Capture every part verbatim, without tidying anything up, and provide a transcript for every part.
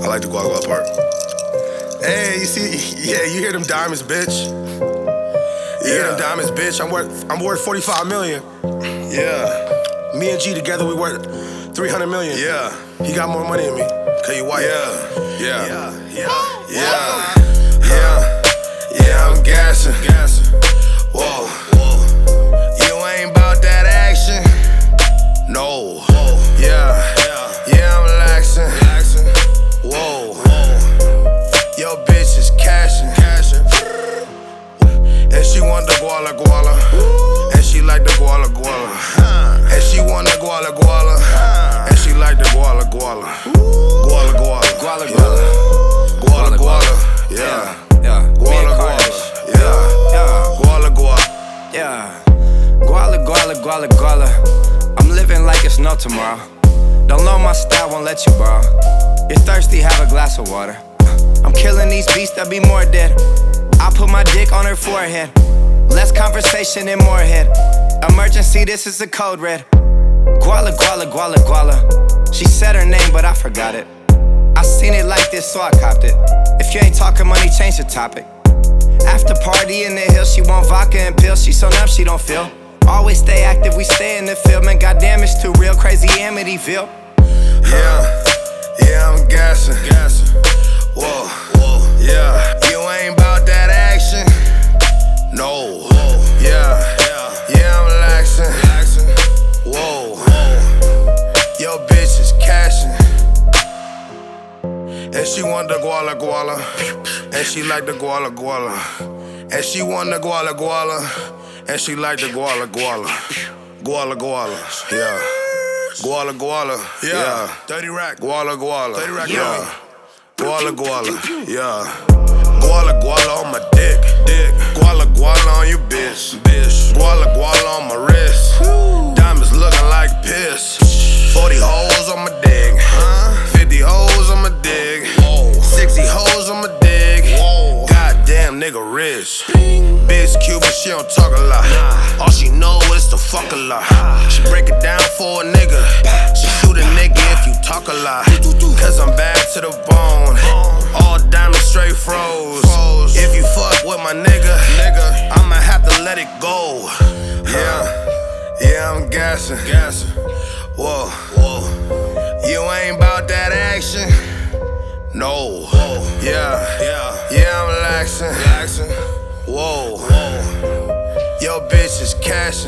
I like the Guala Guala part. Hey, you see, yeah, you hear them diamonds, bitch. You hear them diamonds, bitch. I'm worth, I'm worth forty-five million. Yeah. Me and G together, we worth three hundred million. Yeah. He got more money than me. Cause you white. Yeah. Yeah. Yeah. Yeah. Yeah. Yeah. Yeah, I'm gassing. Gassing. Whoa. Whoa. You ain't about that action. No. Whoa. Yeah. Yeah. Yeah, I'm laxing. Laxing. Whoa. Whoa. Yo, bitch is cashing. Cashing. And she want the Guala Guala. And she like the Guala Guala. And she want the Guala Guala. And she like the Guala Guala. Guala Guala. Guala Guala. Guala Guala. Yeah. Yeah. Guala Guala. Yeah. Yeah. Guala Guala. Yeah. Guala Guala Guala Guala. I'm living like it's no tomorrow. Don't know my style, won't let you borrow. You're thirsty, have a glass of water. I'm killing these beasts, that be more dead. I put my dick on her forehead. Less conversation and more head. Emergency, this is a code red. Guala, guala, guala, guala. She said her name, but I forgot it. I seen it like this, so I copped it. If you ain't talking money, change the topic. After party in the hills, she want vodka and pills. She so numb, she don't feel. Always stay active, we stay in the field. Man, goddamn, it's too real, crazy Amityville. Yeah, yeah, I'm gassing. Gassing. Whoa, whoa, yeah. You ain't about that action. No. Whoa. Yeah, yeah, yeah, I'm laxing. Laxing. Whoa, whoa. Yo, bitch is cashing. And she want the Guala Guala. And she like the Guala Guala. And she want the Guala Guala. And she like the Guala Guala. Guala Guala, yeah. Guala Guala, yeah. thirty rack. Guala Guala, thirty rack, yeah. Guala Guala, yeah. Guala Guala on my dick, dick. Guala Guala on you, bitch, bitch. Guala Guala on my wrist. Diamonds looking like piss. forty hoes on my dick, huh? fifty hoes on my dick. sixty hoes on my dick. Goddamn nigga rich. Bitch Cuban, she don't talk a lot. All she know is to fuck a lot. She break it down for a nigga. She shoot a nigga if you talk a lot. Cause I'm bad to the bone. All diamonds straight froze. If you fuck with my nigga, I'ma have to let it go. Yeah, yeah, I'm gassing. Whoa, whoa. You ain't about that action. No. Yeah, yeah, yeah, I'm laxing. Whoa, whoa. Yo, bitch is cashing.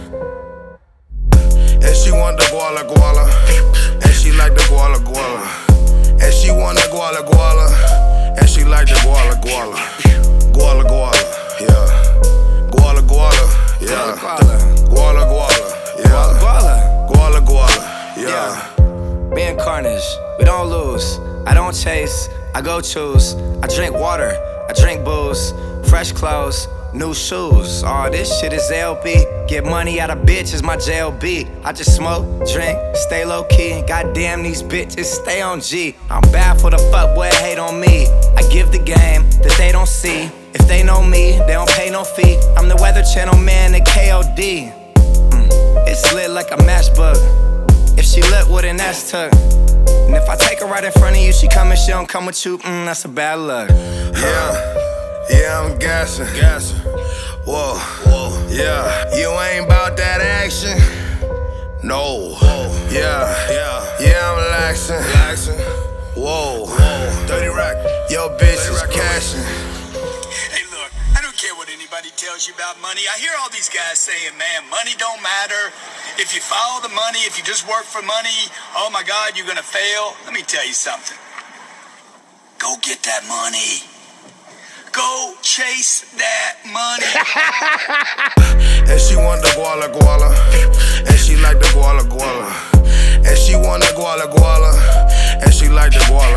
And she want the Guala Guala. And she like the Guala Guala. And she want the Guala Guala. And she like the Guala Guala. Guala Guala, yeah. Guala Guala, yeah. Guala Guala, yeah. Guala Guala, yeah. Me and Carnage, we don't lose. I don't chase, I go choose. I drink water, I drink booze. Fresh clothes, new shoes. All this shit is L B. Get money out of bitches, my J L B. I just smoke, drink, stay low key. Goddamn, these bitches stay on G. I'm bad for the fuck boy hate on me. I give the game that they don't see. If they know me, they don't pay no fee. I'm the Weather Channel man at K O D. Mm, it's lit like a matchbook. If she lit with an S tuck. And if I take her right in front of you, she come and she don't come with you, mm, that's a bad luck. Yeah. Yeah, I'm gassing. Gassing. Whoa, whoa. Yeah, you ain't about that action. No. Whoa. Yeah, yeah, yeah, I'm laxing. Laxing. Whoa, whoa. thirty rack. Yo, bitch is cashing. Hey, look, I don't care what anybody tells you about money. I hear all these guys saying, man, money don't matter. If you follow the money, if you just work for money, oh my God, you're gonna fail. Let me tell you something. Go get that money. Go chase that money. And she want the Guala Guala. And she like the Guala Guala. And she want the Guala Guala. And she like the Guala